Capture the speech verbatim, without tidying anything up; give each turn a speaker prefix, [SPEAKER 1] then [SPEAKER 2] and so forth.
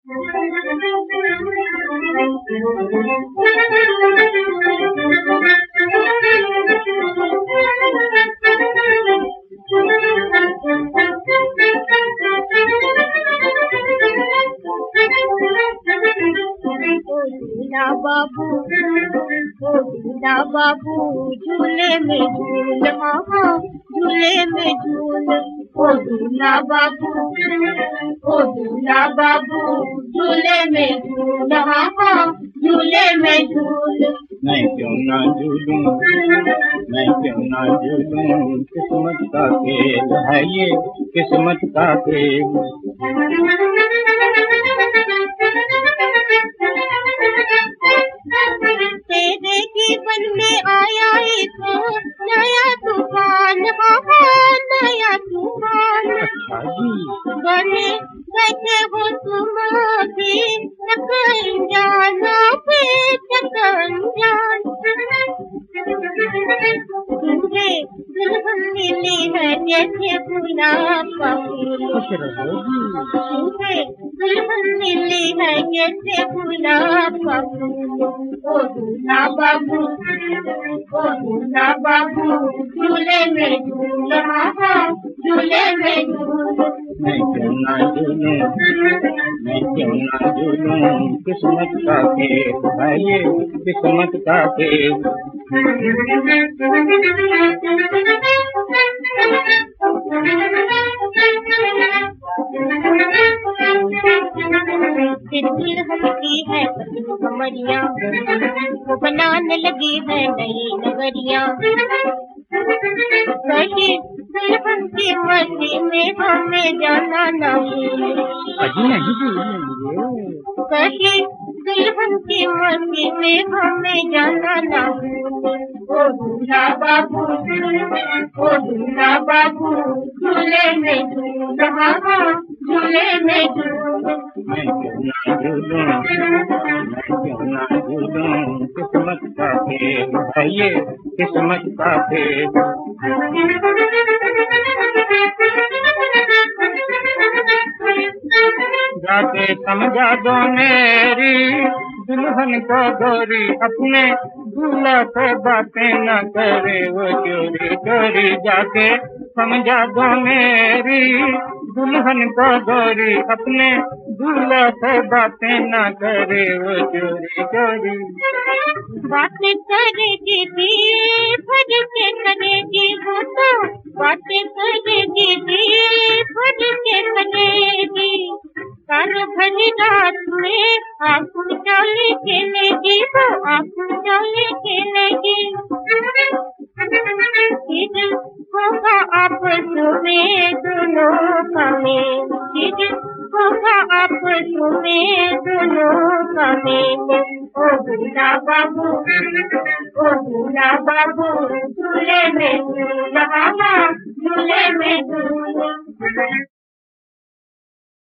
[SPEAKER 1] बाबू ओ दूल्हा बाबू झूले में झूल, हाँ झूले में झूल। ओ दूल्हा बाबू ओ दूल्हा बाबू झूले में झूल, हाँ झूले में झूल।
[SPEAKER 2] मैं क्यों ना झूलूं, मैं क्यों ना झूलूं, किस्मत का खेल है ये, किस्मत का खेल।
[SPEAKER 1] तेरे जीवन में आया एक नया तूफान, हाँ नया तूफान।
[SPEAKER 2] अच्छा जी।
[SPEAKER 1] बने बैठे हो तुम भी तक अनजान, भी तक अनजान। तुझे दुल्हन मिली है जैसे गुलाब का फूल, तुझे दुल्हन मिली है जैसे गुलाब का फूल। ओ दूल्हा बाबू ओ दूल्हा बाबू झूले में झूल, हाँ झूले में झूल।
[SPEAKER 2] मैं क्यों ना झूलूं, मैं क्यों ना झूलूं, किस्मत का खेल है ये, किस्मत का खेल।
[SPEAKER 1] दुल्हन की है कमरिया, वो बनाने लगी है नई नगरिया। कहीं दुल्हन की मस्ती में हमें जाना न भूल, कहीं दुल्हन की मस्ती में हमें जाना न भूल। ओ दूल्हा बाबू ओ दूल्हा बाबू झूले में झूल, हाँ झूले में झूल।
[SPEAKER 2] मैं क्यों ना झूलूं, मैं क्यों ना झूलूं, किस्मत का खेल है ये, किस्मत का खेल। जाके समझा दो मेरी दुल्हन को गोरी, अपने दूल्हा से बातें न करे वो चोरी चोरी। जाके समझा दो मेरी दुल्हन को गोरी, अपने दूल्हा से बातें न करे वो चोरी चोरी।
[SPEAKER 1] बातें करेगी भी भर के करेगी वो तो, बातें करेगी भी भर के करेगी। कान भरी रात में आंखों चाले खेलेगी वो, आंखों चाले खेलेगी। फिर होगा आपस में दोनों का मेल, फिर होगा आपस में दोनों का मेल। ओ दूल्हा बाबू ओ दूल्हा बाबू झूले में झूल, हाँ झूले में झूल।